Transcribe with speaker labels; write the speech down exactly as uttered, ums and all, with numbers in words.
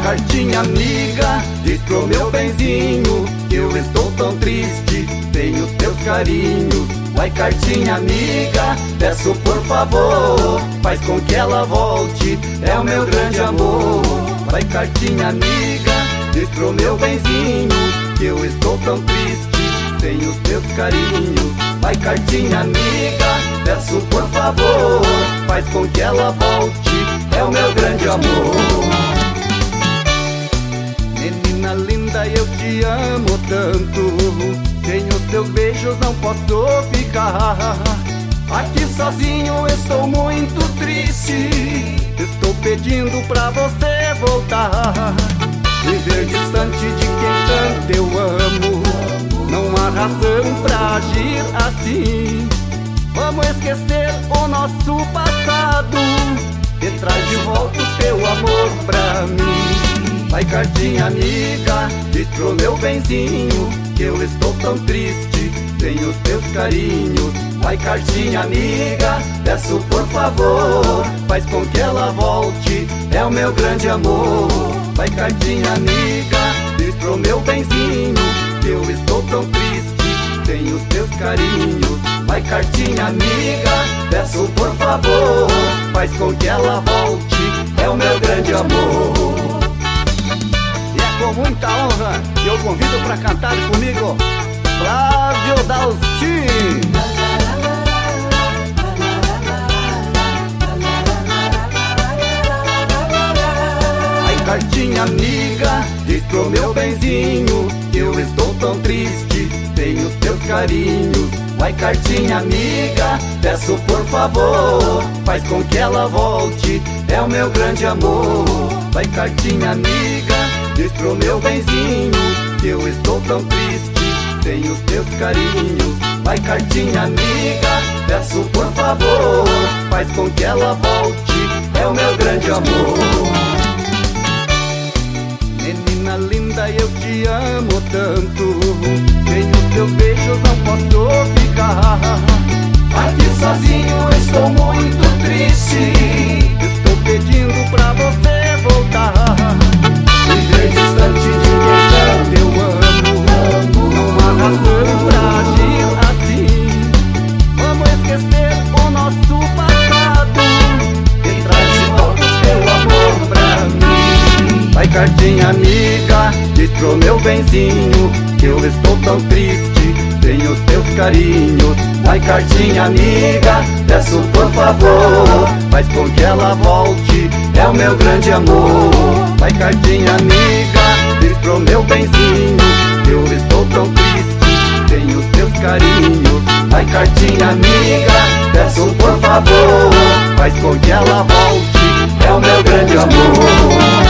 Speaker 1: cartinha amiga, diz pro meu benzinho que eu estou tão triste, tenho os teus carinhos. Vai cartinha amiga, peço por favor, faz com que ela volte, é o meu grande amor. Vai cartinha amiga, diz pro meu benzinho que eu estou tão triste, tenho os teus carinhos. Vai cartinha amiga, peço por favor, faz com que ela volte, é o meu grande amor. Menina linda, eu te amo tanto, sem os teus beijos não posso ficar. Aqui sozinho estou muito triste, estou pedindo pra você voltar. Viver distante de quem tanto eu amo, não há razão pra agir assim. Vamos esquecer o nosso passado e traz de volta o teu amor pra mim. Vai cartinha amiga, diz pro meu benzinho que eu estou tão triste, sem os teus carinhos. Vai cartinha amiga, peço por favor, faz com que ela volte, é o meu grande amor. Vai cartinha amiga, diz pro meu benzinho que eu estou tão triste, sem os teus carinhos. Vai cartinha amiga, peço por favor, faz com que ela volte, é o meu grande amor. E é com muita honra que eu convido pra cantar comigo Flávio Dalci. Cartinha amiga, diz pro meu benzinho que eu estou tão triste, tenho os teus carinhos. Vai cartinha amiga, peço por favor, faz com que ela volte, é o meu grande amor. Vai cartinha amiga, diz pro meu benzinho que eu estou tão triste, tenho os teus carinhos. Vai cartinha amiga, peço por favor, faz com que ela volte, é o meu grande amor. Menina linda, eu te amo tanto, sem os teus beijos não posso ficar. Aqui sozinho estou muito triste, estou pedindo pra você voltar. Viver distante de quem tanto eu amo, não há razão pra agir assim. Vamos esquecer o nosso passado e traz de volta o teu amor pra mim. Vai cartinha amiga, diz pro meu benzinho que eu estou tão triste, sem os teus carinhos. Vai cartinha amiga, peço por favor, faz com que ela volte, é o meu grande amor. Vai cartinha amiga, diz pro meu benzinho que eu estou tão triste, sem os teus carinhos. Vai cartinha amiga, peço por favor, faz com que ela volte, é o meu grande amor.